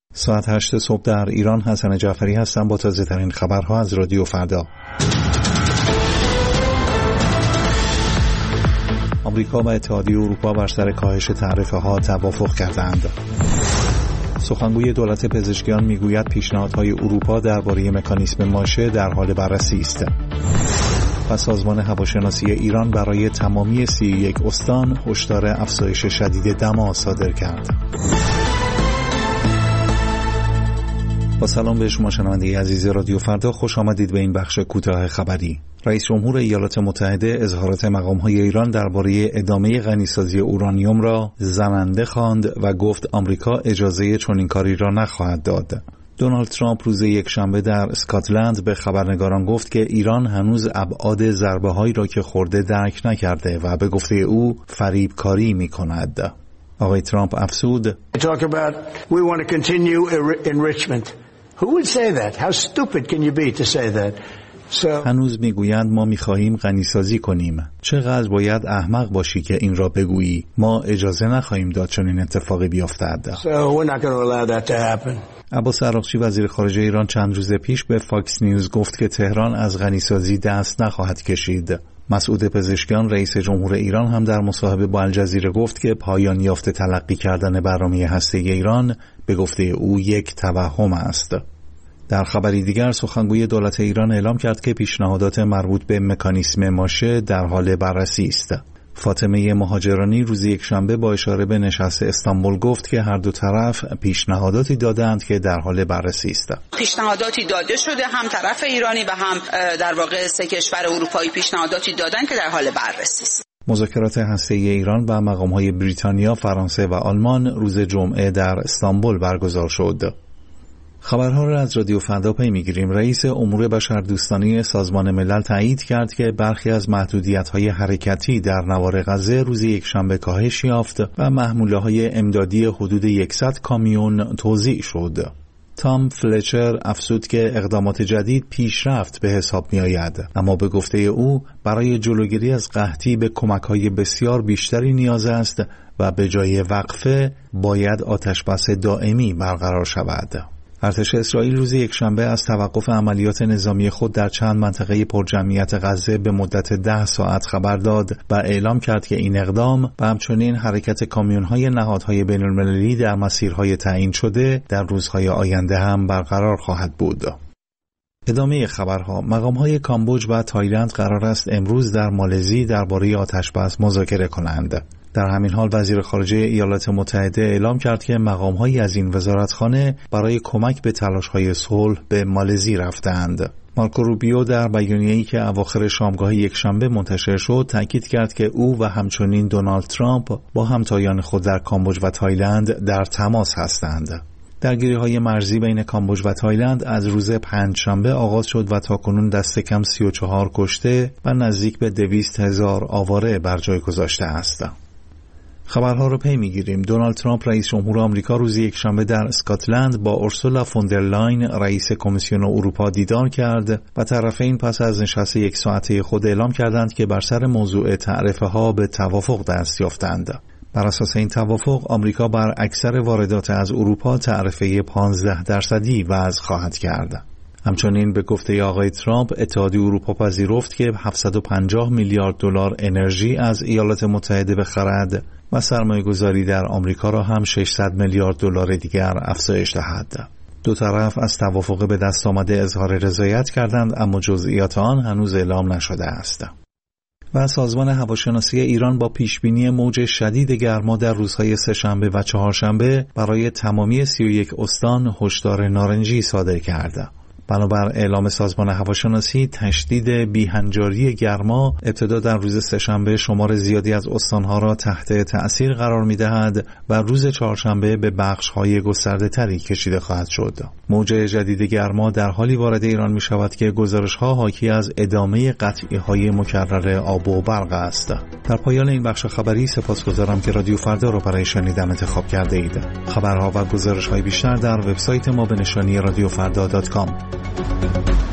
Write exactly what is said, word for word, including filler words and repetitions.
ساعت هشت صبح در ایران. حسن جعفری هستم با تازه ترین خبرها از رادیو فردا. آمریکا و اتحادیه اروپا بر سر کاهش تعرفه ها توافق کردند. سخنگوی دولت پزشکیان میگوید پیشنهادهای اروپا درباره مکانیسم ماشه در حال بررسی است. و سازمان هواشناسی ایران برای تمامی سی و یک استان هشدار افزایش شدید دما صادر کرد. با سلام به شما شنونده عزیز رادیو فردا، خوش آمدید به این بخش کوتاه خبری. رئیس جمهور ایالات متحده اظهارات مقام‌های ایران درباره ادامه غنیسازی اورانیوم را زننده خواند و گفت آمریکا اجازه چنین کاری را نخواهد داد. دونالد ترامپ روز یکشنبه در اسکاتلند به خبرنگاران گفت که ایران هنوز ابعاد ضربه‌هایی را که خورده درک نکرده و به گفته او فریبکاری می‌کند. آقای ترامپ افزود: Talk about we want to continue enrichment. Who would say that? How stupid can you be to say that? So هنوز میگویند ما میخواهیم غنیسازی کنیم. چقدر باید احمق باشی که این را بگویی. ما اجازه نخواهیم داد چنین اتفاقی بیفتد. So we're not going to allow that to happen. عباس عراقچی وزیر خارجه ایران چند روز پیش به فاکس نیوز گفت که تهران از غنیسازی دست نخواهد کشید. مسعود پزشکیان رئیس جمهور ایران هم در مصاحبه با الجزیره گفت که پایان یافته تلقی کردن برنامه هسته‌ای ایران به گفته او یک توهم است. در خبری دیگر سخنگوی دولت ایران اعلام کرد که پیشنهادات مربوط به مکانیسم ماشه در حال بررسی است. فاطمه مهاجرانی روز یکشنبه با اشاره به نشست استانبول گفت که هر دو طرف پیشنهاداتی دادند که در حال بررسی است. پیشنهاداتی داده شده، هم طرف ایرانی و هم در واقع سه کشور اروپایی پیشنهاداتی دادن که در حال بررسی است. مذاکرات هسته‌ای ایران و مقام‌های بریتانیا، فرانسه و آلمان روز جمعه در استانبول برگزار شد. خبرها را از رادیو فردا پی می‌گیریم. رئیس امور بشردوستانه سازمان ملل تایید کرد که برخی از محدودیت‌های حرکتی در نوار غزه روز یکشنبه کاهش یافت و محموله‌های امدادی حدود صد کامیون توزیع شد. تام فلچر افزود که اقدامات جدید پیشرفت به حساب می‌آید، اما به گفته او برای جلوگیری از قحطی به کمک‌های بسیار بیشتری نیاز است و به جای وقفه باید آتشبس دائمی برقرار شود. ارتش اسرائیل روز یکشنبه از توقف عملیات نظامی خود در چند منطقه پرجمعیت غزه به مدت ده ساعت خبر داد و اعلام کرد که این اقدام و همچنین حرکت کامیون‌های نهادهای بین‌المللی در مسیرهای تعیین شده در روزهای آینده هم برقرار خواهد بود. ادامه خبرها. مقام‌های کامبوج و تایلند قرار است امروز در مالزی درباره آتشبس مذاکره کنند. در همین حال وزیر خارجه ایالات متحده اعلام کرد که مقام‌هایی از این وزارتخانه برای کمک به تلاش‌های صلح به مالزی رفتند. مارکو روبیو در بیانیه‌ای که اواخر شامگاه یکشنبه منتشر شد تاکید کرد که او و همچنین دونالد ترامپ با همتایان خود در کامبوج و تایلند در تماس هستند. درگیری‌های مرزی بین کامبوج و تایلند از روز پنجشنبه آغاز شد و تاکنون دست کم سی و چهار کشته و نزدیک به دویست هزار آواره بر جای گذاشته است. خبرها رو پی میگیریم. دونالد ترامپ رئیس جمهور آمریکا روز یکشنبه در اسکاتلند با اورسولا فوندرلاین رئیس کمیسیون اروپا دیدار کرد و طرفین پس از نشست یک ساعته خود اعلام کردند که بر سر موضوع تعرفه ها به توافق دست یافتند. بر اساس این توافق آمریکا بر اکثر واردات از اروپا تعرفه پانزده درصدی وضع خواهد کرد. همچنین به گفته آقای ترامپ اتحادیه اروپا پذیرفت که هفتصد و پنجاه میلیارد دلار انرژی از ایالات متحده بخرد و سرمایه‌گذاری در آمریکا را هم ششصد میلیارد دلار دیگر افزایش دهد. دو طرف از توافق به دست آمده اظهار رضایت کردند، اما جزئیات آن هنوز اعلام نشده است. و سازمان هواشناسی ایران با پیشبینی موج شدید گرما در روزهای سه‌شنبه و چهارشنبه برای تمامی سی و یک استان هشدار نارنجی صادر کرد. بنابر اعلام سازمان هواشناسی تشدید بی‌هنجاری گرما ابتدا در روز سه‌شنبه شمار زیادی از استانها را تحت تأثیر قرار می‌دهد و روز چهارشنبه به بخش‌های گسترده‌تری کشیده خواهد شد. موج جدید گرما در حالی وارد ایران می‌شود که گزارش‌ها حاکی از ادامه قطعی‌های مکرر آب و برق است. در پایان این بخش خبری سپاسگزارم که رادیو فردا را برای شنیدن انتخاب کرده اید. خبرها و گزارش‌های بیشتر در وبسایت ما به نشانی رادیو فردا دات کام.